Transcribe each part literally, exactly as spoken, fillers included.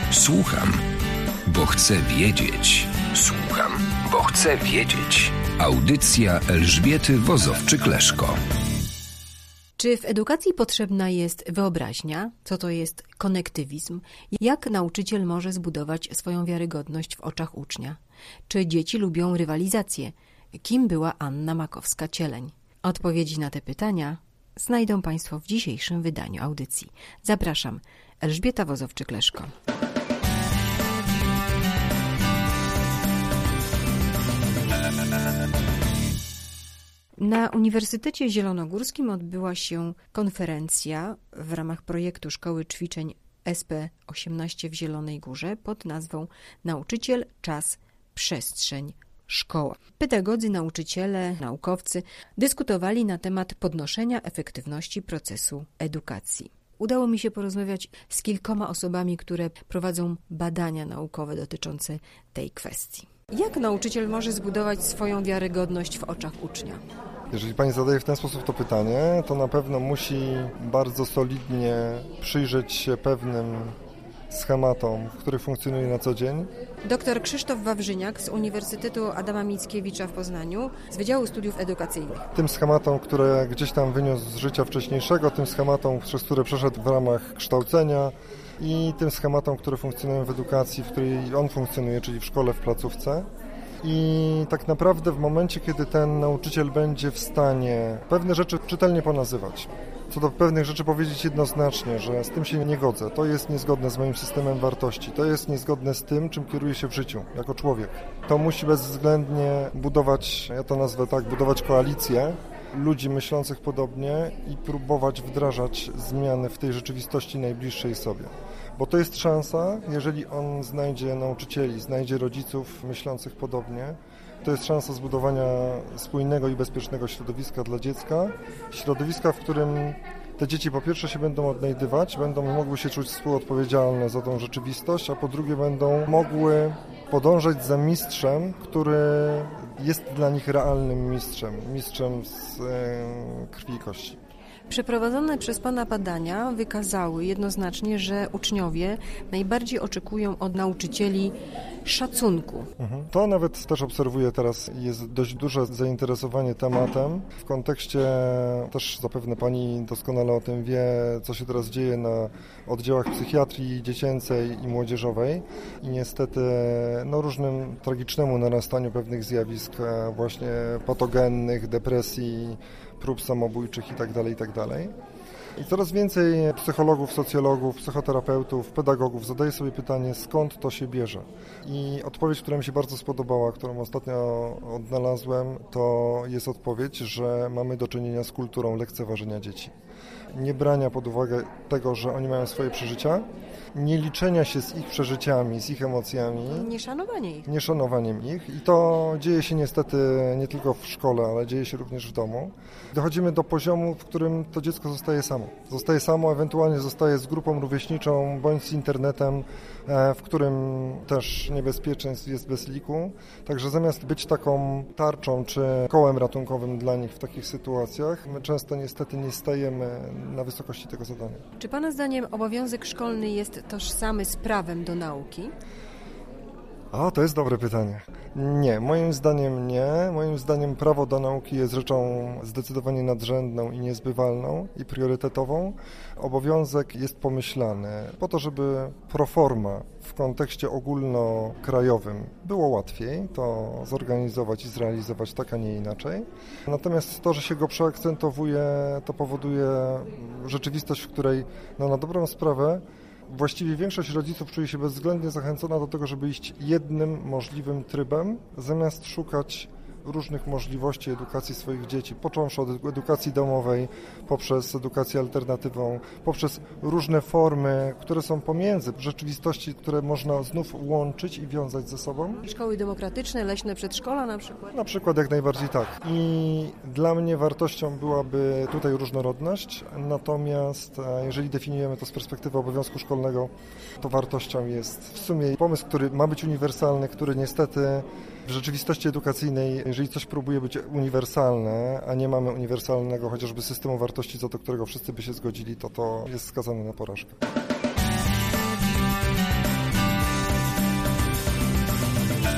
Słucham, bo chcę wiedzieć. Słucham, bo chcę wiedzieć. Audycja Elżbiety Wozowczyk-Leszko. Czy w edukacji potrzebna jest wyobraźnia? Co to jest konektywizm? Jak nauczyciel może zbudować swoją wiarygodność w oczach ucznia? Czy dzieci lubią rywalizację? Kim była Anna Makowska-Cieleń? Odpowiedzi na te pytania znajdą Państwo w dzisiejszym wydaniu audycji. Zapraszam, Elżbieta Wozowczyk-Leszko. Na Uniwersytecie Zielonogórskim odbyła się konferencja w ramach projektu Szkoły Ćwiczeń S P osiemnaście w Zielonej Górze pod nazwą Nauczyciel, czas, przestrzeń, szkoła. Pedagodzy, nauczyciele, naukowcy dyskutowali na temat podnoszenia efektywności procesu edukacji. Udało mi się porozmawiać z kilkoma osobami, które prowadzą badania naukowe dotyczące tej kwestii. Jak nauczyciel może zbudować swoją wiarygodność w oczach ucznia? Jeżeli Pani zadaje w ten sposób to pytanie, to na pewno musi bardzo solidnie przyjrzeć się pewnym schematom, w których funkcjonuje na co dzień. Doktor Krzysztof Wawrzyniak z Uniwersytetu Adama Mickiewicza w Poznaniu z Wydziału Studiów Edukacyjnych. Tym schematom, które gdzieś tam wyniósł z życia wcześniejszego, tym schematom, przez które przeszedł w ramach kształcenia i tym schematom, które funkcjonują w edukacji, w której on funkcjonuje, czyli w szkole, w placówce. I tak naprawdę w momencie, kiedy ten nauczyciel będzie w stanie pewne rzeczy czytelnie ponazywać, co do pewnych rzeczy powiedzieć jednoznacznie, że z tym się nie godzę, to jest niezgodne z moim systemem wartości, to jest niezgodne z tym, czym kieruję się w życiu jako człowiek, to musi bezwzględnie budować, ja to nazwę tak, budować koalicję ludzi myślących podobnie i próbować wdrażać zmiany w tej rzeczywistości najbliższej sobie. Bo to jest szansa, jeżeli on znajdzie nauczycieli, znajdzie rodziców myślących podobnie, to jest szansa zbudowania spójnego i bezpiecznego środowiska dla dziecka, środowiska, w którym te dzieci po pierwsze się będą odnajdywać, będą mogły się czuć współodpowiedzialne za tą rzeczywistość, a po drugie będą mogły podążać za mistrzem, który jest dla nich realnym mistrzem, mistrzem z e, krwi i kości. Przeprowadzone przez Pana badania wykazały jednoznacznie, że uczniowie najbardziej oczekują od nauczycieli szacunku. Mhm. To nawet też obserwuję teraz, jest dość duże zainteresowanie tematem. W kontekście, też zapewne Pani doskonale o tym wie, co się teraz dzieje na oddziałach psychiatrii dziecięcej i młodzieżowej i niestety no, różnym tragicznemu narastaniu pewnych zjawisk właśnie patogennych, depresji, prób samobójczych itd., itd. I coraz więcej psychologów, socjologów, psychoterapeutów, pedagogów zadaje sobie pytanie, skąd to się bierze. I odpowiedź, która mi się bardzo spodobała, którą ostatnio odnalazłem, to jest odpowiedź, że mamy do czynienia z kulturą lekceważenia dzieci. Nie brania pod uwagę tego, że oni mają swoje przeżycia, nie liczenia się z ich przeżyciami, z ich emocjami. Nieszanowanie ich. Nieszanowaniem ich. I to dzieje się niestety nie tylko w szkole, ale dzieje się również w domu. Dochodzimy do poziomu, w którym to dziecko zostaje samo. Zostaje samo, ewentualnie zostaje z grupą rówieśniczą, bądź z internetem, w którym też niebezpieczeństw jest bez liku. Także zamiast być taką tarczą czy kołem ratunkowym dla nich w takich sytuacjach, my często niestety nie stajemy na wysokości tego zadania. Czy Pana zdaniem obowiązek szkolny jest tożsamy z prawem do nauki? O, to jest dobre pytanie. Nie, moim zdaniem nie. Moim zdaniem prawo do nauki jest rzeczą zdecydowanie nadrzędną i niezbywalną i priorytetową. Obowiązek jest pomyślany po to, żeby pro forma w kontekście ogólnokrajowym było łatwiej to zorganizować i zrealizować tak, a nie inaczej. Natomiast to, że się go przeakcentowuje, to powoduje rzeczywistość, w której no, na dobrą sprawę właściwie większość rodziców czuje się bezwzględnie zachęcona do tego, żeby iść jednym możliwym trybem, zamiast szukać różnych możliwości edukacji swoich dzieci, począwszy od edukacji domowej, poprzez edukację alternatywną, poprzez różne formy, które są pomiędzy rzeczywistości, które można znów łączyć i wiązać ze sobą. Szkoły demokratyczne, leśne przedszkola na przykład? Na przykład jak najbardziej tak. I dla mnie wartością byłaby tutaj różnorodność, natomiast jeżeli definiujemy to z perspektywy obowiązku szkolnego, to wartością jest w sumie pomysł, który ma być uniwersalny, który niestety w rzeczywistości edukacyjnej, jeżeli coś próbuje być uniwersalne, a nie mamy uniwersalnego chociażby systemu wartości, co do którego wszyscy by się zgodzili, to to jest skazane na porażkę.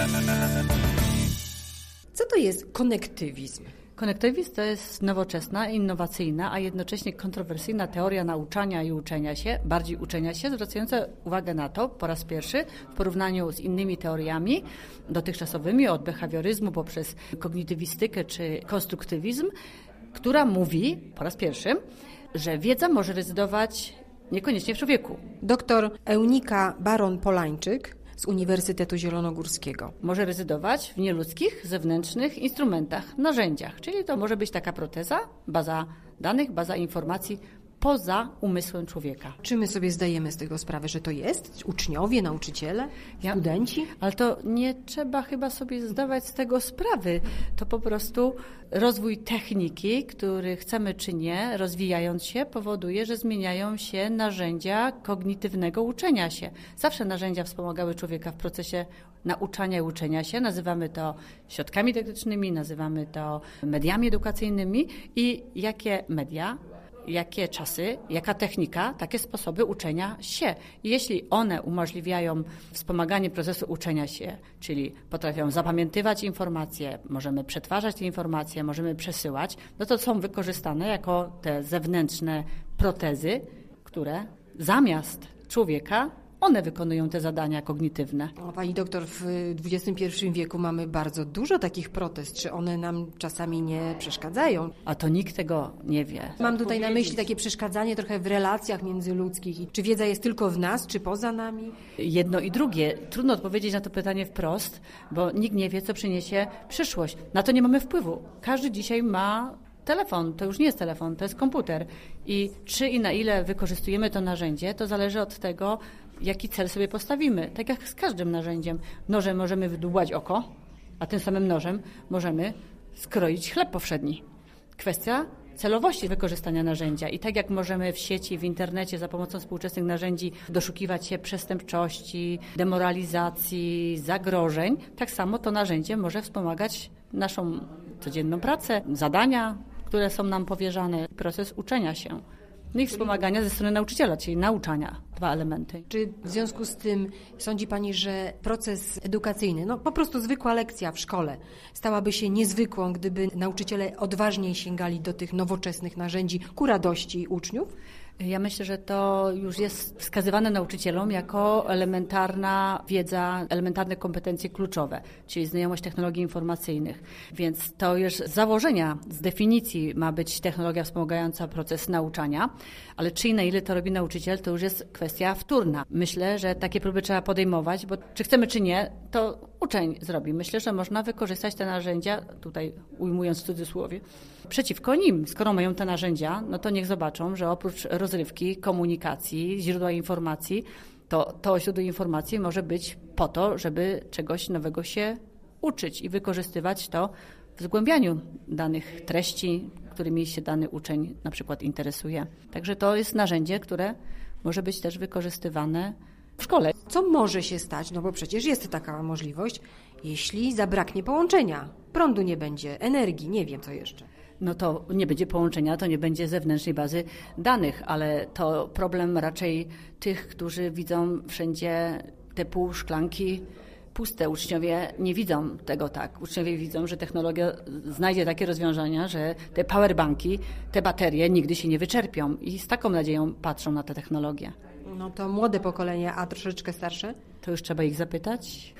Co to jest konektywizm? Konektywizm to jest nowoczesna, innowacyjna, a jednocześnie kontrowersyjna teoria nauczania i uczenia się, bardziej uczenia się, zwracająca uwagę na to po raz pierwszy w porównaniu z innymi teoriami dotychczasowymi, od behawioryzmu poprzez kognitywistykę czy konstruktywizm, która mówi po raz pierwszy, że wiedza może rezydować niekoniecznie w człowieku. Doktor Eunika Baron-Polańczyk z Uniwersytetu Zielonogórskiego. Może rezydować w nieludzkich, zewnętrznych instrumentach, narzędziach, czyli to może być taka proteza, baza danych, baza informacji poza umysłem człowieka. Czy my sobie zdajemy z tego sprawę, że to jest? Uczniowie, nauczyciele, ja, studenci? Ale to nie trzeba chyba sobie zdawać z tego sprawy. To po prostu rozwój techniki, który chcemy czy nie, rozwijając się, powoduje, że zmieniają się narzędzia kognitywnego uczenia się. Zawsze narzędzia wspomagały człowieka w procesie nauczania i uczenia się. Nazywamy to środkami dydaktycznymi, nazywamy to mediami edukacyjnymi i jakie media, jakie czasy, jaka technika, takie sposoby uczenia się. I jeśli one umożliwiają wspomaganie procesu uczenia się, czyli potrafią zapamiętywać informacje, możemy przetwarzać te informacje, możemy przesyłać, no to są wykorzystane jako te zewnętrzne protezy, które zamiast człowieka one wykonują te zadania kognitywne. O, pani doktor, w dwudziestym pierwszym wieku mamy bardzo dużo takich protez. Czy one nam czasami nie przeszkadzają? A to nikt tego nie wie. Mam tutaj na myśli takie przeszkadzanie trochę w relacjach międzyludzkich. Czy wiedza jest tylko w nas, czy poza nami? Jedno i drugie. Trudno odpowiedzieć na to pytanie wprost, bo nikt nie wie, co przyniesie przyszłość. Na to nie mamy wpływu. Każdy dzisiaj ma telefon, to już nie jest telefon, to jest komputer. I czy i na ile wykorzystujemy to narzędzie, to zależy od tego, jaki cel sobie postawimy. Tak jak z każdym narzędziem. Nożem możemy wydłubać oko, a tym samym nożem możemy skroić chleb powszedni. Kwestia celowości wykorzystania narzędzia. I tak jak możemy w sieci, w internecie za pomocą współczesnych narzędzi doszukiwać się przestępczości, demoralizacji, zagrożeń, tak samo to narzędzie może wspomagać naszą codzienną pracę, zadania, które są nam powierzane, proces uczenia się. No i wspomagania ze strony nauczyciela, czyli nauczania. Dwa elementy. Czy w związku z tym sądzi pani, że proces edukacyjny, no po prostu zwykła lekcja w szkole, stałaby się niezwykłą, gdyby nauczyciele odważniej sięgali do tych nowoczesnych narzędzi ku radości uczniów? Ja myślę, że to już jest wskazywane nauczycielom jako elementarna wiedza, elementarne kompetencje kluczowe, czyli znajomość technologii informacyjnych. Więc to już z założenia, z definicji ma być technologia wspomagająca proces nauczania, ale czy i na ile to robi nauczyciel, to już jest kwestia wtórna. Myślę, że takie próby trzeba podejmować, bo czy chcemy, czy nie, to uczeń zrobi. Myślę, że można wykorzystać te narzędzia, tutaj ujmując w cudzysłowie, przeciwko nim. Skoro mają te narzędzia, no to niech zobaczą, że oprócz rozrywki, komunikacji, źródła informacji, to to źródło informacji może być po to, żeby czegoś nowego się uczyć i wykorzystywać to w zgłębianiu danych treści, którymi się dany uczeń na przykład interesuje. Także to jest narzędzie, które może być też wykorzystywane w szkole. Co może się stać, no bo przecież jest taka możliwość, jeśli zabraknie połączenia, prądu nie będzie, energii, nie wiem co jeszcze. No to nie będzie połączenia, to nie będzie zewnętrznej bazy danych, ale to problem raczej tych, którzy widzą wszędzie te pół szklanki puste. Uczniowie nie widzą tego tak. Uczniowie widzą, że technologia znajdzie takie rozwiązania, że te powerbanki, te baterie nigdy się nie wyczerpią i z taką nadzieją patrzą na te technologie. No to młode pokolenie, a troszeczkę starsze? To już trzeba ich zapytać.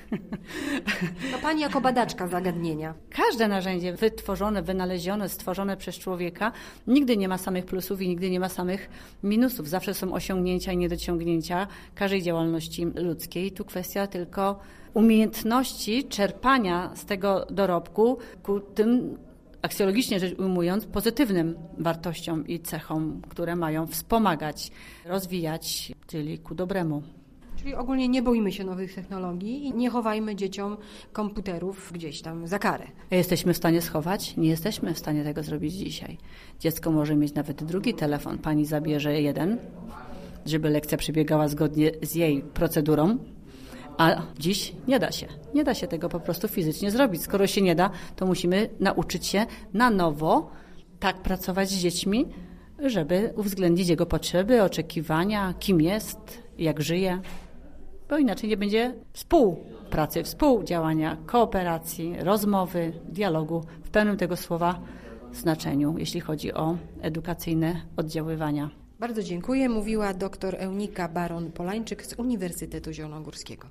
No pani jako badaczka zagadnienia. Każde narzędzie wytworzone, wynalezione, stworzone przez człowieka nigdy nie ma samych plusów i nigdy nie ma samych minusów. Zawsze są osiągnięcia i niedociągnięcia każdej działalności ludzkiej. Tu kwestia tylko umiejętności czerpania z tego dorobku ku tym, aksjologicznie rzecz ujmując, pozytywnym wartościom i cechom, które mają wspomagać, rozwijać, czyli ku dobremu. Czyli ogólnie nie boimy się nowych technologii i nie chowajmy dzieciom komputerów gdzieś tam za karę. Jesteśmy w stanie schować? Nie jesteśmy w stanie tego zrobić dzisiaj. Dziecko może mieć nawet drugi telefon. Pani zabierze jeden, żeby lekcja przebiegała zgodnie z jej procedurą, a dziś nie da się. Nie da się tego po prostu fizycznie zrobić. Skoro się nie da, to musimy nauczyć się na nowo tak pracować z dziećmi, żeby uwzględnić jego potrzeby, oczekiwania, kim jest, jak żyje. bo inaczej nie będzie współpracy, współdziałania, kooperacji, rozmowy, dialogu w pełnym tego słowa znaczeniu, jeśli chodzi o edukacyjne oddziaływania. Bardzo dziękuję, mówiła dr Eunika Baron-Polańczyk z Uniwersytetu Zielonogórskiego.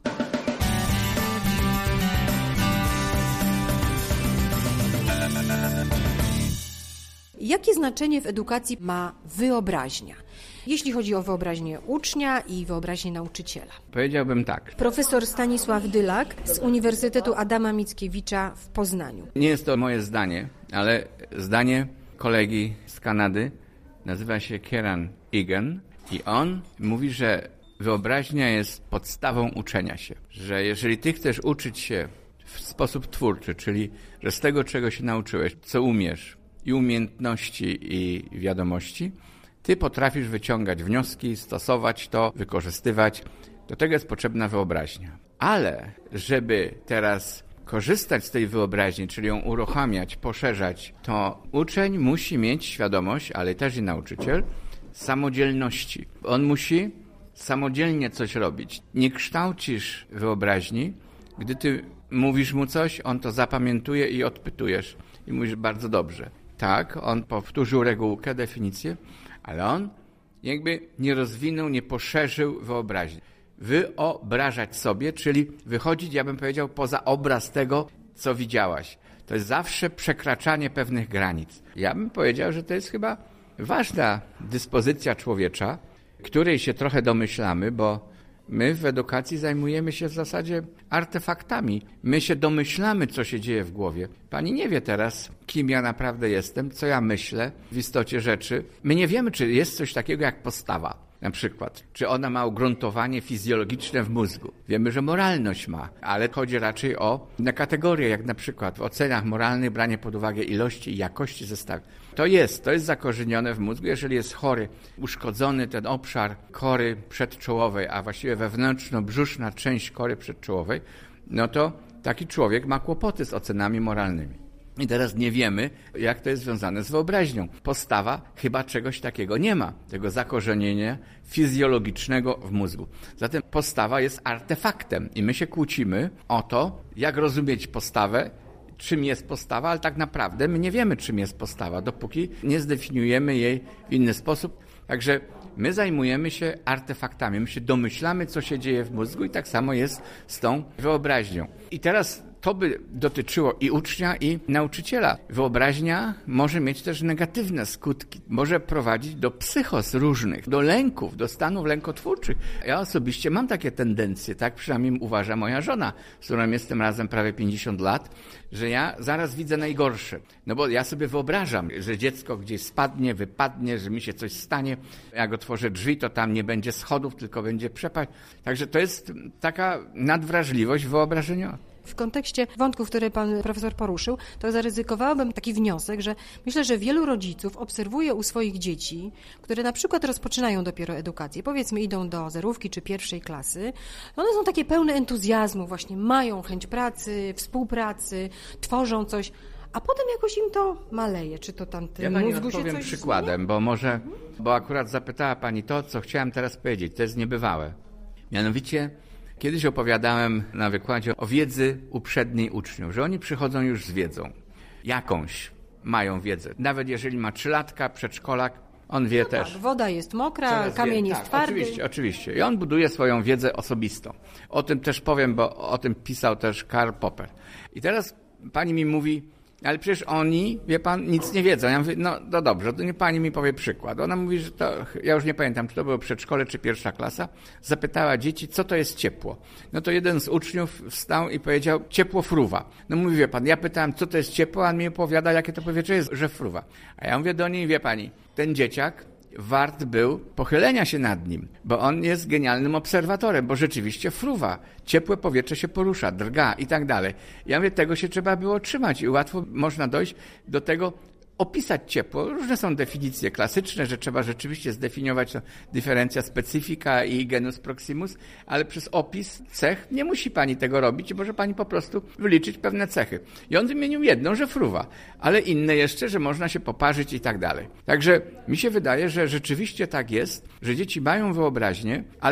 Jakie znaczenie w edukacji ma wyobraźnia, jeśli chodzi o wyobraźnię ucznia i wyobraźnię nauczyciela? Powiedziałbym tak. Profesor Stanisław Dylak z Uniwersytetu Adama Mickiewicza w Poznaniu. Nie jest to moje zdanie, ale zdanie kolegi z Kanady, nazywa się Kieran Egan i on mówi, że wyobraźnia jest podstawą uczenia się. Że jeżeli ty chcesz uczyć się w sposób twórczy, czyli że z tego, czego się nauczyłeś, co umiesz, i umiejętności, i wiadomości, ty potrafisz wyciągać wnioski, stosować to, wykorzystywać. Do tego jest potrzebna wyobraźnia. Ale żeby teraz korzystać z tej wyobraźni, czyli ją uruchamiać, poszerzać, to uczeń musi mieć świadomość, ale też i nauczyciel, samodzielności. On musi samodzielnie coś robić. Nie kształcisz wyobraźni, gdy ty mówisz mu coś, on to zapamiętuje i odpytujesz. I mówisz bardzo dobrze. Tak, on powtórzył regułkę, definicję, ale on jakby nie rozwinął, nie poszerzył wyobraźni. Wyobrażać sobie, czyli wychodzić, ja bym powiedział, poza obraz tego, co widziałaś. To jest zawsze przekraczanie pewnych granic. Ja bym powiedział, że to jest chyba ważna dyspozycja człowiecza, której się trochę domyślamy, bo my w edukacji zajmujemy się w zasadzie artefaktami. My się domyślamy, co się dzieje w głowie. Pani nie wie teraz, kim ja naprawdę jestem, co ja myślę w istocie rzeczy. My nie wiemy, czy jest coś takiego jak postawa. Na przykład, czy ona ma ugruntowanie fizjologiczne w mózgu. Wiemy, że moralność ma, ale chodzi raczej o inne kategorie, jak na przykład w ocenach moralnych branie pod uwagę ilości i jakości zestawu. To jest, to jest zakorzenione w mózgu. Jeżeli jest chory, uszkodzony ten obszar kory przedczołowej, a właściwie wewnętrzno-brzuszna część kory przedczołowej, no to taki człowiek ma kłopoty z ocenami moralnymi. I teraz nie wiemy, jak to jest związane z wyobraźnią. Postawa chyba czegoś takiego nie ma, tego zakorzenienia fizjologicznego w mózgu. Zatem postawa jest artefaktem i my się kłócimy o to, jak rozumieć postawę, czym jest postawa, ale tak naprawdę my nie wiemy, czym jest postawa, dopóki nie zdefiniujemy jej w inny sposób. Także my zajmujemy się artefaktami, my się domyślamy, co się dzieje w mózgu i tak samo jest z tą wyobraźnią. I teraz to by dotyczyło i ucznia, i nauczyciela. Wyobraźnia może mieć też negatywne skutki. Może prowadzić do psychos różnych, do lęków, do stanów lękotwórczych. Ja osobiście mam takie tendencje, tak przynajmniej uważa moja żona, z którą jestem razem prawie pięćdziesiąt lat, że ja zaraz widzę najgorsze. No bo ja sobie wyobrażam, że dziecko gdzieś spadnie, wypadnie, że mi się coś stanie. Jak otworzę drzwi, to tam nie będzie schodów, tylko będzie przepaść. Także to jest taka nadwrażliwość wyobrażeniowa. W kontekście wątków, które pan profesor poruszył, to zaryzykowałabym taki wniosek, że myślę, że wielu rodziców obserwuje u swoich dzieci, które na przykład rozpoczynają dopiero edukację, powiedzmy idą do zerówki czy pierwszej klasy, one są takie pełne entuzjazmu, właśnie mają chęć pracy, współpracy, tworzą coś, a potem jakoś im to maleje, czy to tam tym ja mózgu się coś... Ja powiem przykładem, bo może, mhm. bo akurat zapytała pani to, co chciałem teraz powiedzieć, to jest niebywałe. Mianowicie kiedyś opowiadałem na wykładzie o wiedzy uprzedniej uczniów, że oni przychodzą już z wiedzą. Jakąś mają wiedzę. Nawet jeżeli ma trzylatka, przedszkolak, on wie no też. Tak, woda jest mokra, Coraz kamień wie. jest tak, twardy. Oczywiście, oczywiście. I on buduje swoją wiedzę osobistą. O tym też powiem, bo o tym pisał też Karl Popper. I teraz pani mi mówi, ale przecież oni, wie pan, nic nie wiedzą. Ja mówię, no, no dobrze, to nie pani mi powie przykład. Ona mówi, że to, ja już nie pamiętam, czy to było przedszkole, czy pierwsza klasa, zapytała dzieci, co to jest ciepło. No to jeden z uczniów wstał i powiedział, ciepło fruwa. No mówi, wie pan, ja pytałem, co to jest ciepło, a on mi opowiada, jakie to powietrze jest, że fruwa. A ja mówię do niej, wie pani, ten dzieciak wart był pochylenia się nad nim, bo on jest genialnym obserwatorem, bo rzeczywiście fruwa, ciepłe powietrze się porusza, drga i tak dalej. Ja mówię, tego się trzeba było trzymać i łatwo można dojść do tego, opisać ciepło. Różne są definicje klasyczne, że trzeba rzeczywiście zdefiniować to dyferencja specyfika i genus proximus, ale przez opis cech nie musi pani tego robić, może pani po prostu wyliczyć pewne cechy. I on wymienił jedną, że fruwa, ale inne jeszcze, że można się poparzyć i tak dalej. Także mi się wydaje, że rzeczywiście tak jest, że dzieci mają wyobraźnię, ale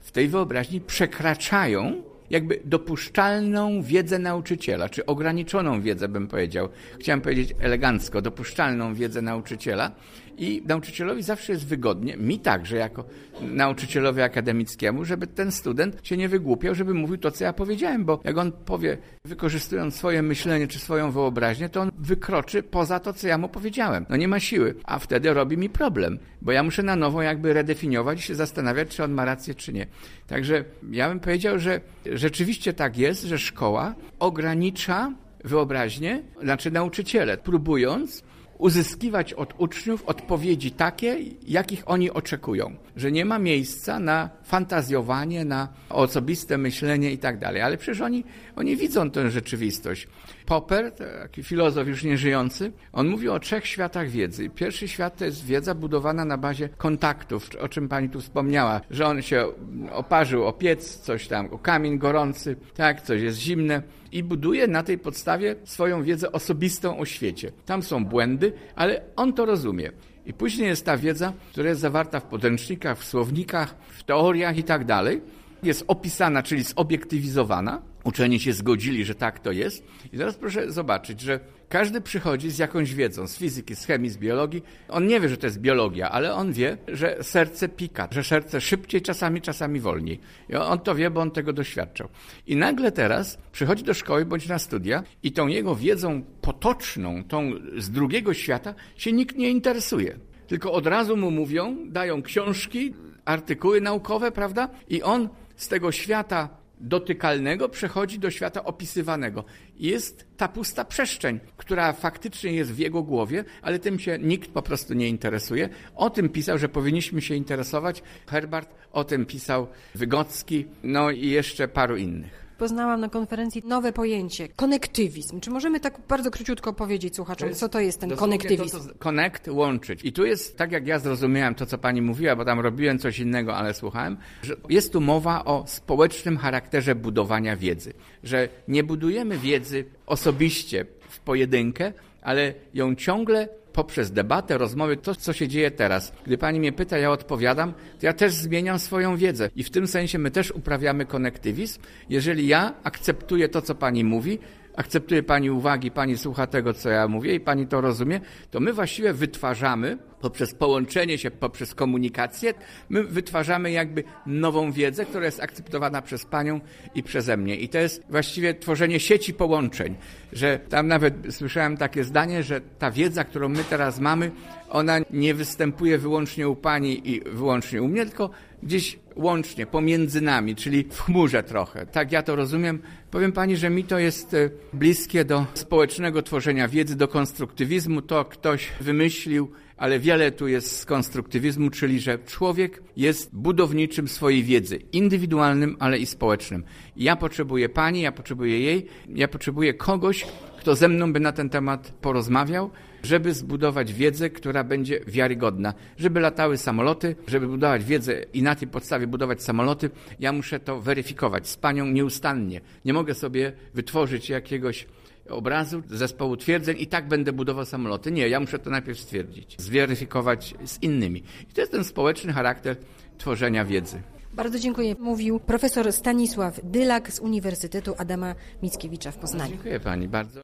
w tej wyobraźni przekraczają jakby dopuszczalną wiedzę nauczyciela, czy ograniczoną wiedzę, bym powiedział. Chciałem powiedzieć elegancko, dopuszczalną wiedzę nauczyciela i nauczycielowi zawsze jest wygodnie, mi także jako nauczycielowi akademickiemu, żeby ten student się nie wygłupiał, żeby mówił to, co ja powiedziałem, bo jak on powie, wykorzystując swoje myślenie czy swoją wyobraźnię, to on wykroczy poza to, co ja mu powiedziałem. No nie ma siły, a wtedy robi mi problem, bo ja muszę na nowo jakby redefiniować i się zastanawiać, czy on ma rację, czy nie. Także ja bym powiedział, że rzeczywiście tak jest, że szkoła ogranicza wyobraźnię, znaczy nauczyciele, próbując uzyskiwać od uczniów odpowiedzi takie, jakich oni oczekują. Że nie ma miejsca na fantazjowanie, na osobiste myślenie i tak dalej. Ale przecież oni, oni widzą tę rzeczywistość. Popper, taki filozof już nieżyjący, on mówi o trzech światach wiedzy. Pierwszy świat to jest wiedza budowana na bazie kontaktów, o czym pani tu wspomniała, że on się oparzył o piec, coś tam, o kamień gorący, tak, coś jest zimne i buduje na tej podstawie swoją wiedzę osobistą o świecie. Tam są błędy, ale on to rozumie. I później jest ta wiedza, która jest zawarta w podręcznikach, w słownikach, w teoriach i tak dalej. Jest opisana, czyli zobiektywizowana. Uczeni się zgodzili, że tak to jest. I teraz proszę zobaczyć, że każdy przychodzi z jakąś wiedzą, z fizyki, z chemii, z biologii. On nie wie, że to jest biologia, ale on wie, że serce pika, że serce szybciej, czasami, czasami wolniej. I on to wie, bo on tego doświadczał. I nagle teraz przychodzi do szkoły bądź na studia i tą jego wiedzą potoczną, tą z drugiego świata się nikt nie interesuje. Tylko od razu mu mówią, dają książki, artykuły naukowe, prawda? I on z tego świata dotykalnego przechodzi do świata opisywanego. Jest ta pusta przestrzeń, która faktycznie jest w jego głowie, ale tym się nikt po prostu nie interesuje. O tym pisał, że powinniśmy się interesować Herbart, o tym pisał Wygocki, no i jeszcze paru innych. Poznałam na konferencji nowe pojęcie, konektywizm. Czy możemy tak bardzo króciutko powiedzieć słuchaczom, co to jest ten konektywizm? To, to connect, łączyć. I tu jest, tak jak ja zrozumiałem to, co pani mówiła, bo tam robiłem coś innego, ale słuchałem, że jest tu mowa o społecznym charakterze budowania wiedzy. Że nie budujemy wiedzy osobiście w pojedynkę, ale ją ciągle poprzez debatę, rozmowy, to, co się dzieje teraz. Gdy pani mnie pyta, ja odpowiadam, to ja też zmieniam swoją wiedzę. I w tym sensie my też uprawiamy konektywizm. Jeżeli ja akceptuję to, co pani mówi, akceptuję pani uwagi, pani słucha tego, co ja mówię i pani to rozumie, to my właściwie wytwarzamy, poprzez połączenie się, poprzez komunikację, my wytwarzamy jakby nową wiedzę, która jest akceptowana przez panią i przeze mnie. I to jest właściwie tworzenie sieci połączeń, że tam nawet słyszałem takie zdanie, że ta wiedza, którą my teraz mamy, ona nie występuje wyłącznie u pani i wyłącznie u mnie, tylko gdzieś łącznie, pomiędzy nami, czyli w chmurze trochę. Tak ja to rozumiem. Powiem pani, że mi to jest bliskie do społecznego tworzenia wiedzy, do konstruktywizmu. To ktoś wymyślił, ale wiele tu jest z konstruktywizmu, czyli że człowiek jest budowniczym swojej wiedzy, indywidualnym, ale i społecznym. Ja potrzebuję pani, ja potrzebuję jej, ja potrzebuję kogoś, kto ze mną by na ten temat porozmawiał, żeby zbudować wiedzę, która będzie wiarygodna. Żeby latały samoloty, żeby budować wiedzę i na tej podstawie budować samoloty, ja muszę to weryfikować z panią nieustannie. Nie mogę sobie wytworzyć jakiegoś obrazu, zespołu twierdzeń i tak będę budował samoloty. Nie, ja muszę to najpierw stwierdzić, zweryfikować z innymi. I to jest ten społeczny charakter tworzenia wiedzy. Bardzo dziękuję. Mówił profesor Stanisław Dylak z Uniwersytetu Adama Mickiewicza w Poznaniu. Dziękuję pani bardzo.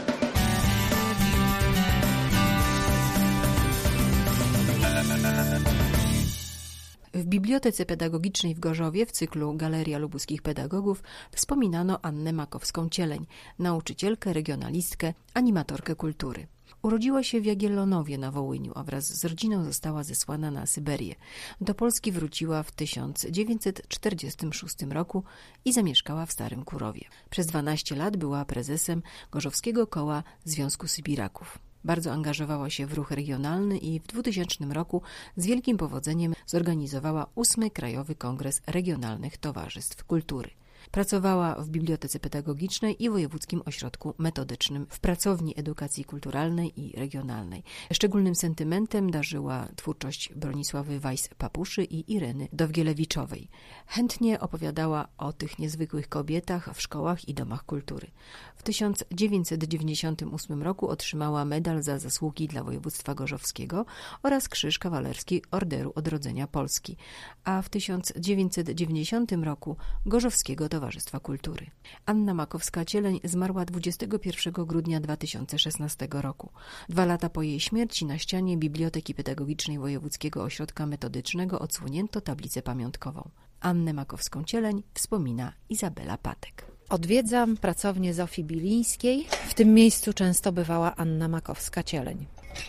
W Bibliotece Pedagogicznej w Gorzowie w cyklu Galeria Lubuskich Pedagogów wspominano Annę Makowską-Cieleń, nauczycielkę, regionalistkę, animatorkę kultury. Urodziła się w Jagiellonowie na Wołyniu, a wraz z rodziną została zesłana na Syberię. Do Polski wróciła w tysiąc dziewięćset czterdziestym szóstym roku i zamieszkała w Starym Kurowie. Przez dwanaście lat była prezesem Gorzowskiego Koła Związku Sybiraków. Bardzo angażowała się w ruch regionalny i w dwutysięcznym roku z wielkim powodzeniem zorganizowała ósmy Krajowy Kongres Regionalnych Towarzystw Kultury. Pracowała w Bibliotece Pedagogicznej i Wojewódzkim Ośrodku Metodycznym w Pracowni Edukacji Kulturalnej i Regionalnej. Szczególnym sentymentem darzyła twórczość Bronisławy Weiss-Papuszy i Ireny Dowgielewiczowej. Chętnie opowiadała o tych niezwykłych kobietach w szkołach i domach kultury. W tysiąc dziewięćset dziewięćdziesiątym ósmym roku otrzymała medal za zasługi dla województwa gorzowskiego oraz Krzyż Kawalerski Orderu Odrodzenia Polski, a w tysiąc dziewięćset dziewięćdziesiątym roku Gorzowskiego Towarzystwa Kultury. Anna Makowska-Cieleń zmarła dwudziestego pierwszego grudnia dwa tysiące szesnastego roku. Dwa lata po jej śmierci na ścianie Biblioteki Pedagogicznej Wojewódzkiego Ośrodka Metodycznego odsłonięto tablicę pamiątkową. Annę Makowską-Cieleń wspomina Izabela Patek. Odwiedzam pracownię Zofii Bilińskiej. W tym miejscu często bywała Anna Makowska-Cieleń.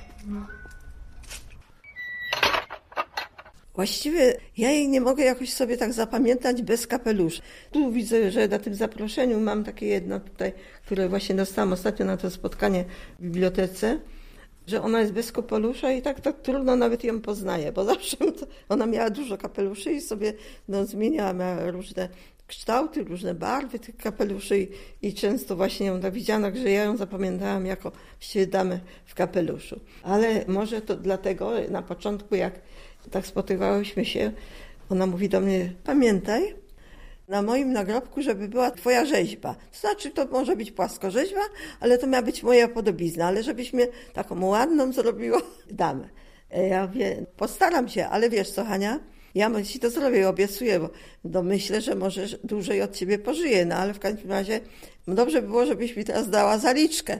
Właściwie ja jej nie mogę jakoś sobie tak zapamiętać bez kapelusza. Tu widzę, że na tym zaproszeniu mam takie jedno tutaj, które właśnie dostałam ostatnio na to spotkanie w bibliotece, że ona jest bez kapelusza i tak, tak trudno nawet ją poznaję, bo zawsze ona miała dużo kapeluszy i sobie no, zmieniała, miała różne kształty, różne barwy tych kapeluszy i, i często właśnie ją tak widziano, że ja ją zapamiętałam jako właściwie damę w kapeluszu. Ale może to dlatego na początku, jak tak spotykałyśmy się, ona mówi do mnie, pamiętaj na moim nagrobku, żeby była twoja rzeźba. To znaczy, to może być płaskorzeźba, ale to miała być moja podobizna, ale żebyś mnie taką ładną zrobiła damę. Ja mówię, postaram się, ale wiesz co, Hania, ja ci to zrobię, obiecuję, bo no myślę, że może dłużej od ciebie pożyję, no ale w każdym razie dobrze by było, żebyś mi teraz dała zaliczkę.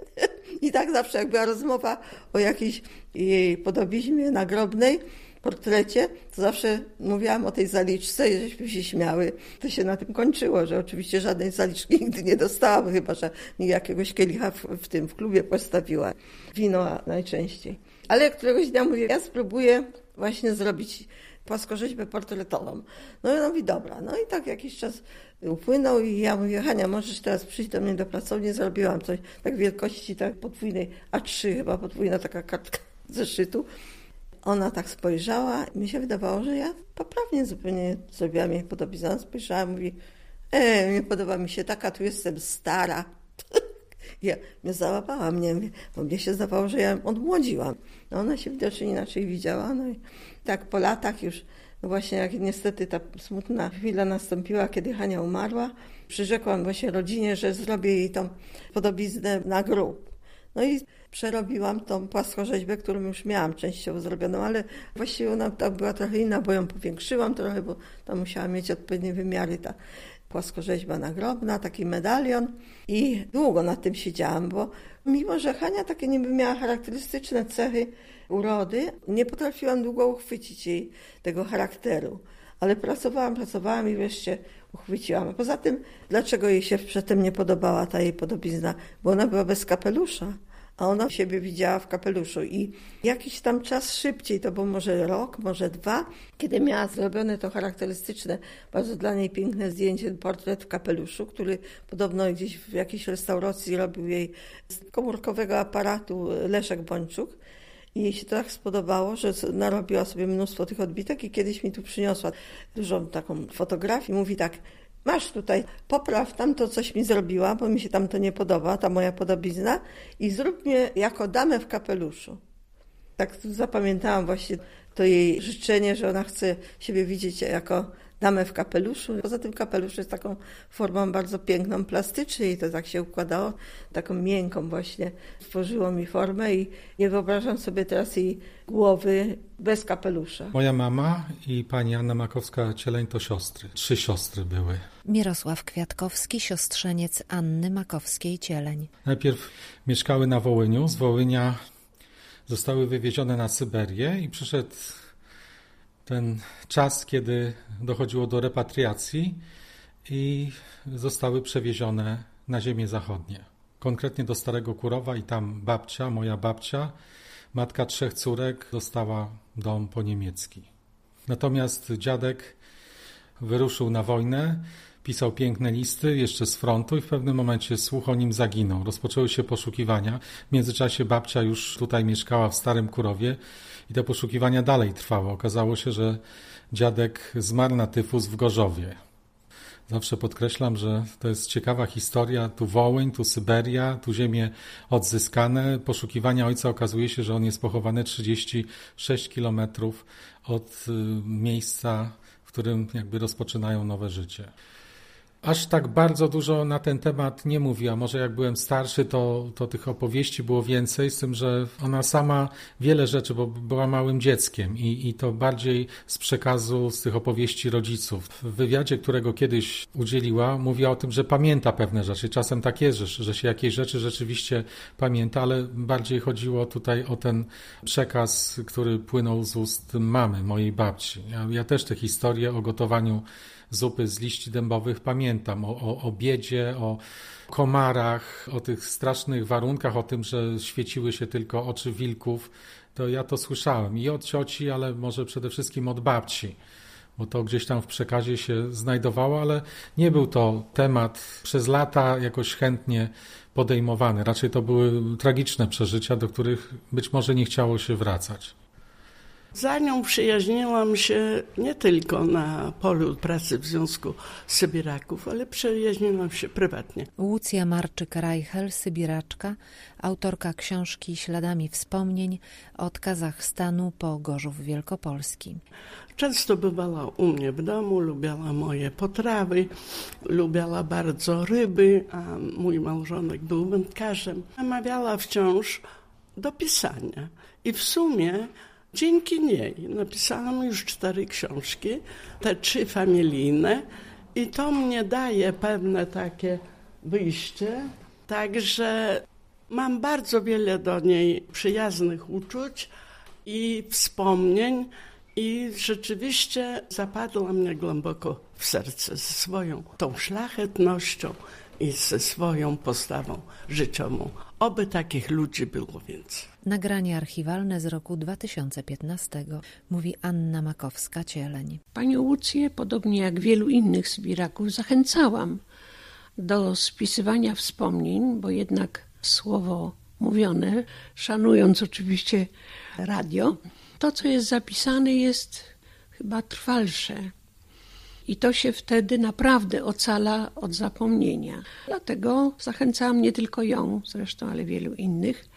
I tak zawsze jak była rozmowa o jakiejś jej podobiznie nagrobnej, portrecie, to zawsze mówiłam o tej zaliczce i żeśmy się śmiały. To się na tym kończyło, że oczywiście żadnej zaliczki nigdy nie dostałam, chyba że mi jakiegoś kielicha w, w tym w klubie postawiła. Wino najczęściej. Ale któregoś dnia mówię, ja spróbuję właśnie zrobić płaskorzeźbę portretową. No i ona mówi, dobra. No i tak jakiś czas upłynął i ja mówię, Hania, możesz teraz przyjść do mnie do pracowni, zrobiłam coś tak wielkości tak podwójnej, A trzy chyba podwójna taka kartka zeszytu. Ona tak spojrzała i mi się wydawało, że ja poprawnie zupełnie zrobiłam jej podobiznę. Ona spojrzała i mówi, e, nie podoba mi się taka, tu jestem stara. Ja mnie załapała, mnie, bo mnie się zdawało, że ja ją odmłodziłam. No ona się widocznie inaczej widziała. No i tak po latach już, no właśnie jak niestety ta smutna chwila nastąpiła, kiedy Hania umarła, przyrzekłam właśnie rodzinie, że zrobię jej tą podobiznę na grób. No i przerobiłam tą płaskorzeźbę, którą już miałam częściowo zrobioną, ale właściwie ona tam była trochę inna, bo ją powiększyłam trochę, bo tam musiała mieć odpowiednie wymiary ta płaskorzeźba nagrobna, taki medalion i długo nad tym siedziałam, bo mimo, że Hania takie niby miała charakterystyczne cechy urody, nie potrafiłam długo uchwycić jej tego charakteru. Ale pracowałam, pracowałam i wreszcie uchwyciłam. A poza tym, dlaczego jej się przedtem nie podobała ta jej podobizna? Bo ona była bez kapelusza, a ona siebie widziała w kapeluszu. I jakiś tam czas szybciej, to był może rok, może dwa, kiedy miała zrobione to charakterystyczne, bardzo dla niej piękne zdjęcie, portret w kapeluszu, który podobno gdzieś w jakiejś restauracji robił jej z komórkowego aparatu Leszek Bończuk. I jej się to tak spodobało, że narobiła sobie mnóstwo tych odbitek i kiedyś mi tu przyniosła dużą taką fotografię. Mówi tak, masz tutaj, popraw tamto, coś mi zrobiła, bo mi się tam to nie podoba, ta moja podobizna i zrób mnie jako damę w kapeluszu. Tak zapamiętałam właśnie to jej życzenie, że ona chce siebie widzieć jako damę w kapeluszu. Poza tym kapelusz jest taką formą bardzo piękną, plastycznie i to tak się układało, taką miękką właśnie. Stworzyło mi formę i nie wyobrażam sobie teraz jej głowy bez kapelusza. Moja mama i pani Anna Makowska-Cieleń to siostry. Trzy siostry były. Mirosław Kwiatkowski, siostrzeniec Anny Makowskiej-Cieleń. Najpierw mieszkały na Wołyniu. Z Wołynia zostały wywiezione na Syberię i przyszedł ten czas, kiedy dochodziło do repatriacji i zostały przewiezione na ziemię zachodnie. Konkretnie do Starego Kurowa i tam babcia, moja babcia, matka trzech córek, dostała dom po niemiecki. Natomiast dziadek wyruszył na wojnę, pisał piękne listy jeszcze z frontu i w pewnym momencie słuch o nim zaginął. Rozpoczęły się poszukiwania. W międzyczasie babcia już tutaj mieszkała w Starym Kurowie i te poszukiwania dalej trwały. Okazało się, że dziadek zmarł na tyfus w Gorzowie. Zawsze podkreślam, że to jest ciekawa historia. Tu Wołyń, tu Syberia, tu ziemie odzyskane. Poszukiwania ojca okazuje się, że on jest pochowany trzydzieści sześć kilometrów od miejsca, w którym jakby rozpoczynają nowe życie. Aż tak bardzo dużo na ten temat nie mówi, a może jak byłem starszy, to, to tych opowieści było więcej, z tym, że ona sama wiele rzeczy, bo była małym dzieckiem i, i to bardziej z przekazu, z tych opowieści rodziców. W wywiadzie, którego kiedyś udzieliła, mówiła o tym, że pamięta pewne rzeczy. Czasem tak jest, że, że się jakieś rzeczy rzeczywiście pamięta, ale bardziej chodziło tutaj o ten przekaz, który płynął z ust mamy, mojej babci. Ja, ja też te historie o gotowaniu zupy z liści dębowych pamiętam, o, o, o biedzie, o komarach, o tych strasznych warunkach, o tym, że świeciły się tylko oczy wilków. To ja to słyszałem i od cioci, ale może przede wszystkim od babci, bo to gdzieś tam w przekazie się znajdowało, ale nie był to temat przez lata jakoś chętnie podejmowany. Raczej to były tragiczne przeżycia, do których być może nie chciało się wracać. Za nią przyjaźniłam się nie tylko na polu pracy w Związku Sybiraków, ale przyjaźniłam się prywatnie. Łucja Marczyk-Reichel, sybiraczka, autorka książki Śladami wspomnień od Kazachstanu po Gorzów Wielkopolski. Często bywała u mnie w domu, lubiała moje potrawy, lubiała bardzo ryby, a mój małżonek był wędkarzem. Namawiała wciąż do pisania i w sumie dzięki niej napisałam już cztery książki, te trzy familijne i to mnie daje pewne takie wyjście, także mam bardzo wiele do niej przyjaznych uczuć i wspomnień i rzeczywiście zapadła mnie głęboko w serce ze swoją tą szlachetnością i ze swoją postawą życiową. Oby takich ludzi było więcej. Nagranie archiwalne z roku dwa tysiące piętnastego, mówi Anna Makowska-Cieleń. Panią Łucję, podobnie jak wielu innych sybiraków, zachęcałam do spisywania wspomnień, bo jednak słowo mówione, szanując oczywiście radio, to, co jest zapisane, jest chyba trwalsze. I to się wtedy naprawdę ocala od zapomnienia. Dlatego zachęcałam nie tylko ją, zresztą, ale wielu innych.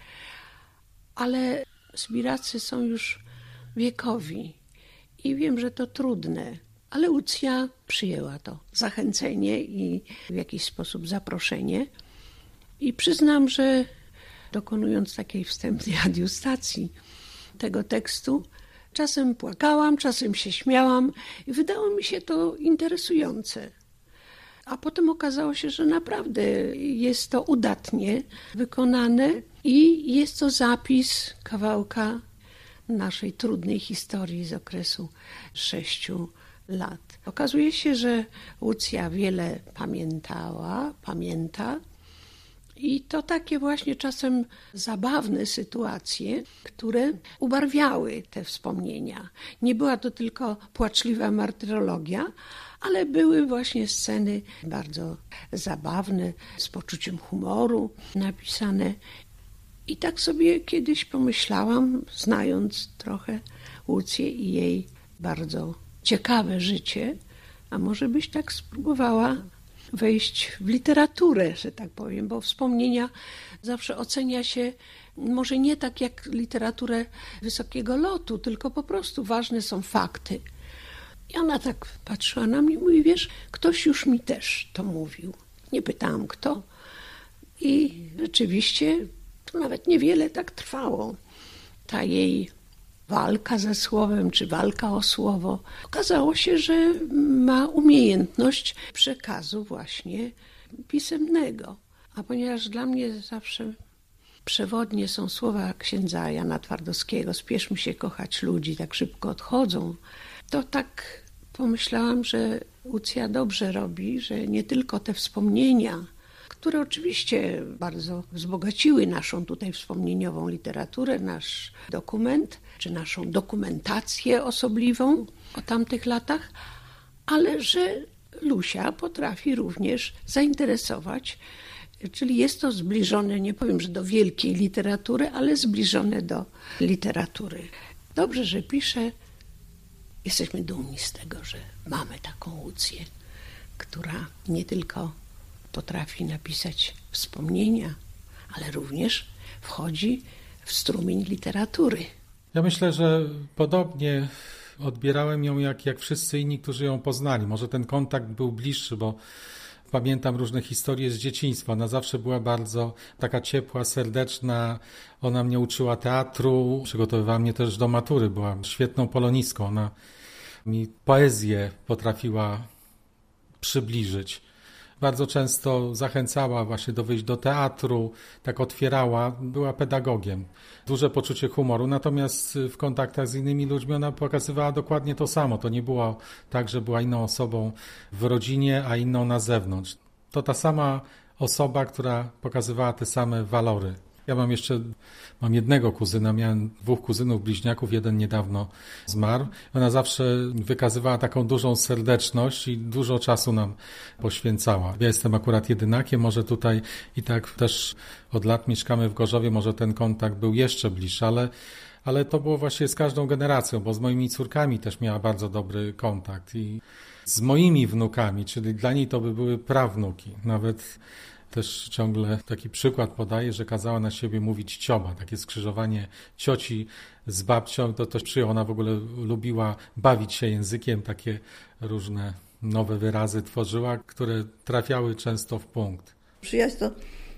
Ale sybiracy są już wiekowi i wiem, że to trudne. Ale Łucja przyjęła to zachęcenie i w jakiś sposób zaproszenie. I przyznam, że dokonując takiej wstępnej adiustacji tego tekstu, czasem płakałam, czasem się śmiałam i wydało mi się to interesujące. A potem okazało się, że naprawdę jest to udatnie wykonane i jest to zapis kawałka naszej trudnej historii z okresu sześciu lat. Okazuje się, że Łucja wiele pamiętała, pamięta. I to takie właśnie czasem zabawne sytuacje, które ubarwiały te wspomnienia. Nie była to tylko płaczliwa martyrologia, ale były właśnie sceny bardzo zabawne, z poczuciem humoru napisane. I tak sobie kiedyś pomyślałam, znając trochę Łucję i jej bardzo ciekawe życie, a może byś tak spróbowała wejść w literaturę, że tak powiem, bo wspomnienia zawsze ocenia się może nie tak jak literaturę wysokiego lotu, tylko po prostu ważne są fakty. I ona tak patrzyła na mnie i mówi, wiesz, ktoś już mi też to mówił. Nie pytałam kto. I rzeczywiście to nawet niewiele tak trwało. Ta jej walka ze słowem, czy walka o słowo. Okazało się, że ma umiejętność przekazu właśnie pisemnego. A ponieważ dla mnie zawsze przewodnie są słowa księdza Jana Twardowskiego, spieszmy się kochać ludzi, tak szybko odchodzą, to tak pomyślałam, że Łucja dobrze robi, że nie tylko te wspomnienia, które oczywiście bardzo wzbogaciły naszą tutaj wspomnieniową literaturę, nasz dokument, czy naszą dokumentację osobliwą o tamtych latach, ale że Lusia potrafi również zainteresować, czyli jest to zbliżone, nie powiem, że do wielkiej literatury, ale zbliżone do literatury. Dobrze, że pisze. Jesteśmy dumni z tego, że mamy taką Łucję. która nie tylko potrafi napisać wspomnienia, ale również wchodzi w strumień literatury. Ja myślę, że podobnie odbierałem ją jak, jak wszyscy inni, którzy ją poznali. Może ten kontakt był bliższy, bo pamiętam różne historie z dzieciństwa. Ona zawsze była bardzo taka ciepła, serdeczna. Ona mnie uczyła teatru, przygotowywała mnie też do matury. Była świetną polonistką. Ona mi poezję potrafiła przybliżyć. Bardzo często zachęcała właśnie do wyjść do teatru, tak otwierała, była pedagogiem. Duże poczucie humoru, natomiast w kontaktach z innymi ludźmi ona pokazywała dokładnie to samo. To nie było tak, że była inną osobą w rodzinie, a inną na zewnątrz. To ta sama osoba, która pokazywała te same walory. Ja mam jeszcze, mam jednego kuzyna, miałem dwóch kuzynów bliźniaków, jeden niedawno zmarł. Ona zawsze wykazywała taką dużą serdeczność i dużo czasu nam poświęcała. Ja jestem akurat jedynakiem, może tutaj i tak też od lat mieszkamy w Gorzowie, może ten kontakt był jeszcze bliższy, ale, ale to było właśnie z każdą generacją, bo z moimi córkami też miała bardzo dobry kontakt i z moimi wnukami, czyli dla niej to by były prawnuki, nawet. Też ciągle taki przykład podaję, że kazała na siebie mówić cioba, takie skrzyżowanie cioci z babcią, to też przyjął. Ona w ogóle lubiła bawić się językiem, takie różne nowe wyrazy tworzyła, które trafiały często w punkt. Przyjaźń to,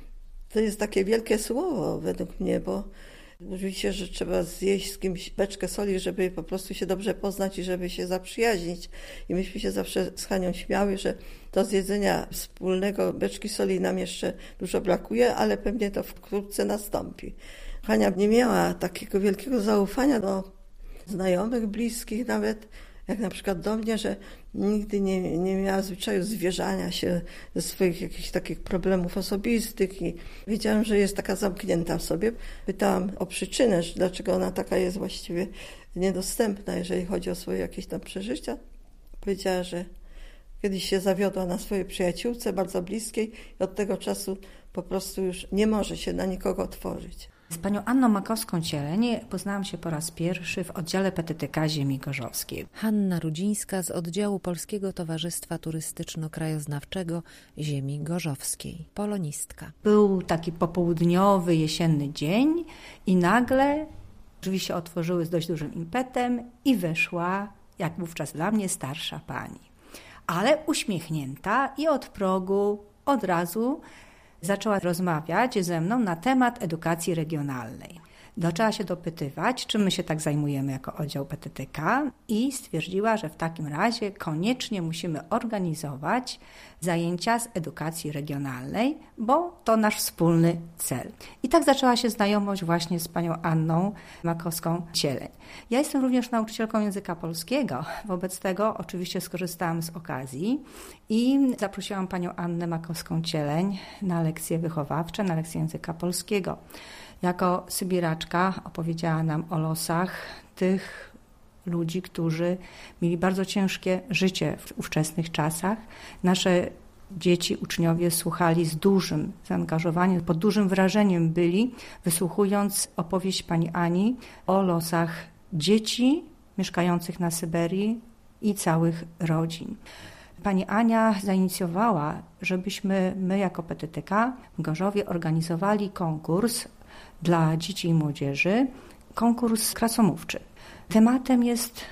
to jest takie wielkie słowo według mnie, bo mówi się, że trzeba zjeść z kimś beczkę soli, żeby po prostu się dobrze poznać i żeby się zaprzyjaźnić. I myśmy się zawsze z Hanią śmiały, że do zjedzenia wspólnego beczki soli nam jeszcze dużo brakuje, ale pewnie to wkrótce nastąpi. Hania nie miała takiego wielkiego zaufania do znajomych, bliskich nawet, jak na przykład do mnie, że nigdy nie, nie miała zwyczaju zwierzania się ze swoich jakichś takich problemów osobistych i wiedziałam, że jest taka zamknięta w sobie. Pytałam o przyczynę, dlaczego ona taka jest właściwie niedostępna, jeżeli chodzi o swoje jakieś tam przeżycia. Powiedziała, że kiedyś się zawiodła na swojej przyjaciółce bardzo bliskiej i od tego czasu po prostu już nie może się na nikogo otworzyć. Z panią Anną Makowską-Cieleń poznałam się po raz pierwszy w oddziale P T T K Ziemi Gorzowskiej. Hanna Rudzińska z oddziału Polskiego Towarzystwa Turystyczno-Krajoznawczego Ziemi Gorzowskiej, polonistka. Był taki popołudniowy, jesienny dzień i nagle drzwi się otworzyły z dość dużym impetem i weszła, jak wówczas dla mnie, starsza pani. Ale uśmiechnięta i od progu od razu zaczęła rozmawiać ze mną na temat edukacji regionalnej. Zaczęła się dopytywać, czym my się tak zajmujemy jako oddział P T T K i stwierdziła, że w takim razie koniecznie musimy organizować zajęcia z edukacji regionalnej, bo to nasz wspólny cel. I tak zaczęła się znajomość właśnie z panią Anną Makowską-Cieleń. Ja jestem również nauczycielką języka polskiego, wobec tego oczywiście skorzystałam z okazji i zaprosiłam panią Annę Makowską-Cieleń na lekcje wychowawcze, na lekcje języka polskiego. Jako sybiraczka opowiedziała nam o losach tych ludzi, którzy mieli bardzo ciężkie życie w ówczesnych czasach. Nasze dzieci, uczniowie słuchali z dużym zaangażowaniem, pod dużym wrażeniem byli, wysłuchując opowieść pani Ani o losach dzieci mieszkających na Syberii i całych rodzin. Pani Ania zainicjowała, żebyśmy my jako P T T K w Gorzowie organizowali konkurs dla dzieci i młodzieży, konkurs krasomówczy. Tematem jest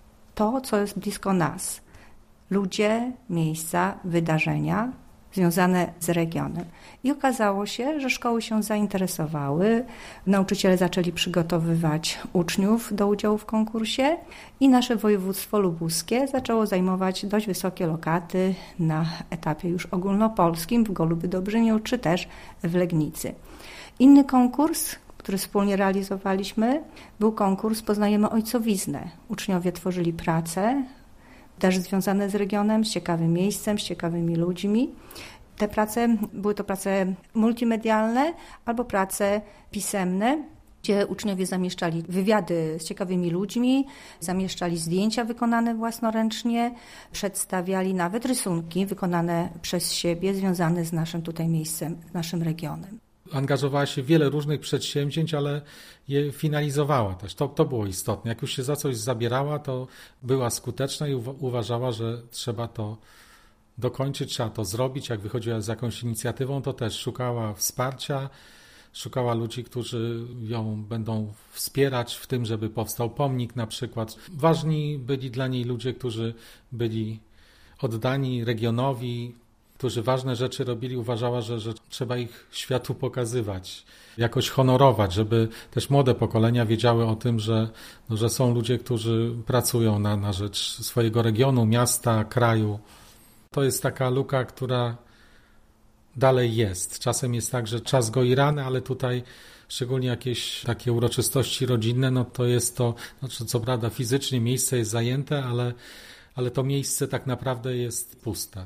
to, co jest blisko nas. Ludzie, miejsca, wydarzenia związane z regionem. I okazało się, że szkoły się zainteresowały, nauczyciele zaczęli przygotowywać uczniów do udziału w konkursie i nasze województwo lubuskie zaczęło zajmować dość wysokie lokaty na etapie już ogólnopolskim w Goluby-Dobrzyniu czy też w Legnicy. Inny konkurs, który wspólnie realizowaliśmy, był konkurs Poznajemy Ojcowiznę. Uczniowie tworzyli prace, też związane z regionem, z ciekawym miejscem, z ciekawymi ludźmi. Te prace, były to prace multimedialne albo prace pisemne, gdzie uczniowie zamieszczali wywiady z ciekawymi ludźmi, zamieszczali zdjęcia wykonane własnoręcznie, przedstawiali nawet rysunki wykonane przez siebie, związane z naszym tutaj miejscem, naszym regionem. Angażowała się w wiele różnych przedsięwzięć, ale je finalizowała też. To, to było istotne. Jak już się za coś zabierała, to była skuteczna i uwa- uważała, że trzeba to dokończyć, trzeba to zrobić. Jak wychodziła z jakąś inicjatywą, to też szukała wsparcia, szukała ludzi, którzy ją będą wspierać w tym, żeby powstał pomnik na przykład. Ważni byli dla niej ludzie, którzy byli oddani regionowi, którzy ważne rzeczy robili. Uważała, że, że trzeba ich światu pokazywać, jakoś honorować, żeby też młode pokolenia wiedziały o tym, że, no, że są ludzie, którzy pracują na, na rzecz swojego regionu, miasta, kraju. To jest taka luka, która dalej jest. Czasem jest tak, że czas goi rany, ale tutaj szczególnie jakieś takie uroczystości rodzinne, no to jest to, znaczy co prawda fizycznie miejsce jest zajęte, ale, ale to miejsce tak naprawdę jest puste.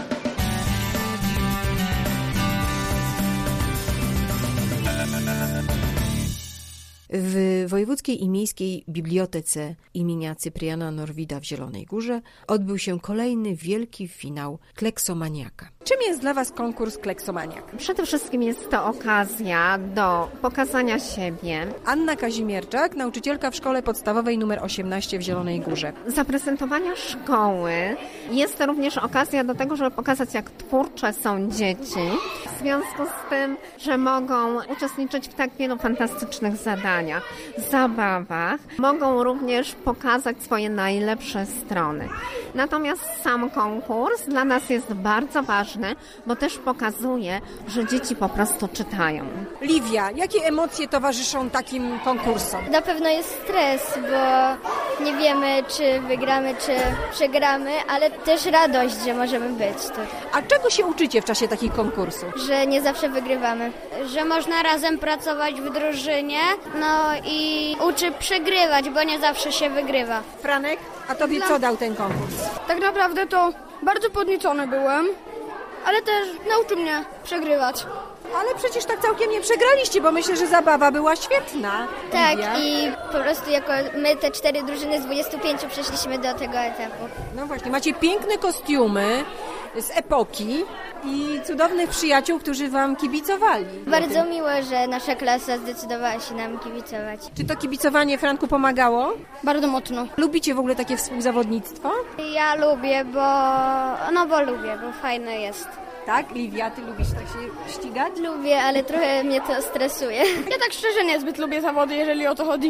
W Wojewódzkiej i Miejskiej Bibliotece imienia Cypriana Norwida w Zielonej Górze odbył się kolejny wielki finał Kleksomaniaka. Czym jest dla Was konkurs Kleksomaniak? Przede wszystkim jest to okazja do pokazania siebie. Anna Kazimierczak, nauczycielka w Szkole Podstawowej nr osiemnaście w Zielonej Górze. Zaprezentowania szkoły. Jest to również okazja do tego, żeby pokazać, jak twórcze są dzieci. W związku z tym, że mogą uczestniczyć w tak wielu fantastycznych zadaniach, zabawach, mogą również pokazać swoje najlepsze strony. Natomiast sam konkurs dla nas jest bardzo ważny, bo też pokazuje, że dzieci po prostu czytają. Liwia, jakie emocje towarzyszą takim konkursom? Na pewno jest stres, bo nie wiemy, czy wygramy, czy przegramy, ale też radość, że możemy być tu. A czego się uczycie w czasie takich konkursów? Że nie zawsze wygrywamy. Że można razem pracować w drużynie, no i uczy przegrywać, bo nie zawsze się wygrywa. Franek, a tobie Dla... co dał ten konkurs? Tak naprawdę to bardzo podniecony byłem, ale też nauczył mnie przegrywać. Ale przecież tak całkiem nie przegraliście, bo myślę, że zabawa była świetna. Tak, Lidia. I po prostu jako my te cztery drużyny z dwudziestu pięciu przeszliśmy do tego etapu. No właśnie, macie piękne kostiumy z epoki i cudownych przyjaciół, którzy wam kibicowali. Bardzo miło, że nasza klasa zdecydowała się nam kibicować. Czy to kibicowanie, Franku, pomagało? Bardzo mocno. Lubicie w ogóle takie współzawodnictwo? Ja lubię, bo no bo lubię, bo fajne jest. Tak? Liwia, ty lubisz tak się ścigać? Lubię, ale trochę mnie to stresuje. Ja tak szczerze niezbyt lubię zawody, jeżeli o to chodzi.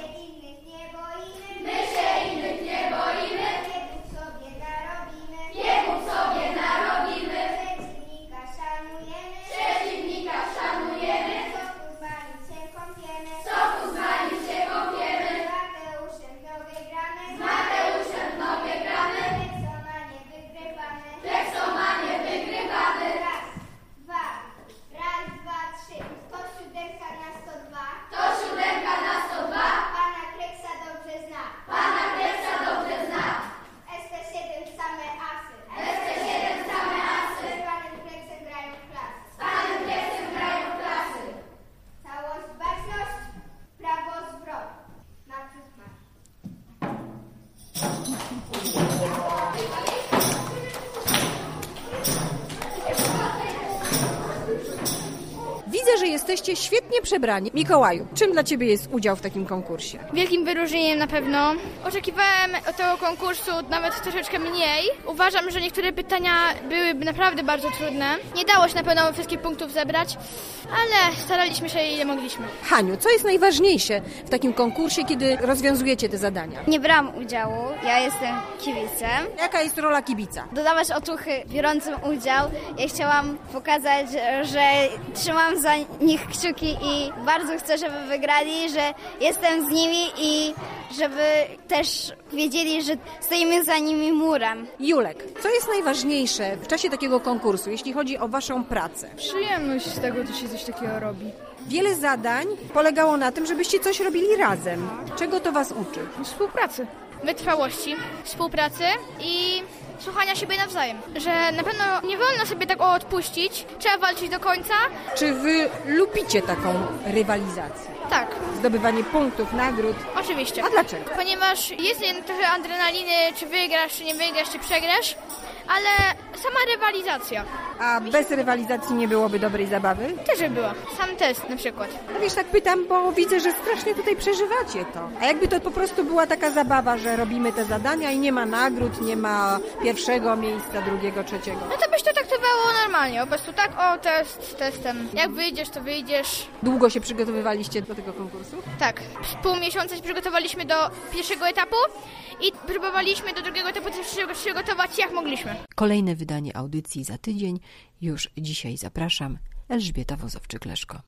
My się innych nie boimy, biegów sobie narobimy, biegów sobie narobimy, przeciwnika szanujemy, przeciwnika szanujemy, soku z wami się kąpiemy, soku z wami się kąpiemy, z Mateuszem w nowej gramy, z Mateuszem w nowej gramy, Kleksomanie wygrywamy, Kleksomanie wygrywamy, raz, dwa, raz, dwa, trzy, to siódemka na sto dwa, to siódemka na sto dwa, pana Kleksa dobrze zna. Pana Kleksa dobrze zna. S P siedem same asy. S P siedem same asy. Z panem Kleksem grają w klasy. Z panem Kleksem grają w klasy. Całość, baczność, prawo, zwrot. Naprzód marsz. Widzę, że jesteście świetnie przebrani. Mikołaju, czym dla Ciebie jest udział w takim konkursie? Wielkim wyróżnieniem na pewno. Oczekiwałem od tego konkursu nawet troszeczkę mniej. Uważam, że niektóre pytania były naprawdę bardzo trudne. Nie dało się na pewno wszystkich punktów zebrać, ale staraliśmy się ile mogliśmy. Haniu, co jest najważniejsze w takim konkursie, kiedy rozwiązujecie te zadania? Nie brałam udziału, ja jestem kibicem. Jaka jest rola kibica? Dodawać otuchy biorącym udział. Ja chciałam pokazać, że trzymam za nich kciuki i bardzo chcę, żeby wygrali, że jestem z nimi i żeby też wiedzieli, że stoimy za nimi murem. Julek, co jest najważniejsze w czasie takiego konkursu, jeśli chodzi o waszą pracę? Przyjemność z tego, że się coś takiego robi. Wiele zadań polegało na tym, żebyście coś robili razem. Czego to was uczy? Współpracy. Wytrwałości, współpracy i słuchania siebie nawzajem. Że na pewno nie wolno sobie tak odpuścić, trzeba walczyć do końca. Czy wy lubicie taką rywalizację? Tak. Zdobywanie punktów, nagród? Oczywiście. A dlaczego? Ponieważ jest trochę adrenaliny, czy wygrasz, czy nie wygrasz, czy przegrasz, ale sama rywalizacja. A bez rywalizacji nie byłoby dobrej zabawy? Też by była. Sam test na przykład. No wiesz, tak pytam, bo widzę, że strasznie tutaj przeżywacie to. A jakby to po prostu była taka zabawa, że robimy te zadania i nie ma nagród, nie ma pierwszego miejsca, drugiego, trzeciego. No to byś to traktowało normalnie, po prostu tak, o, test, testem. Jak wyjdziesz, to wyjdziesz. Długo się przygotowywaliście do tego konkursu? Tak, z pół miesiąca się przygotowaliśmy do pierwszego etapu i próbowaliśmy do drugiego etapu też się przygotować jak mogliśmy. Kolejne wydanie audycji za tydzień. Już dzisiaj zapraszam. Elżbieta Wozowczyk-Leszko.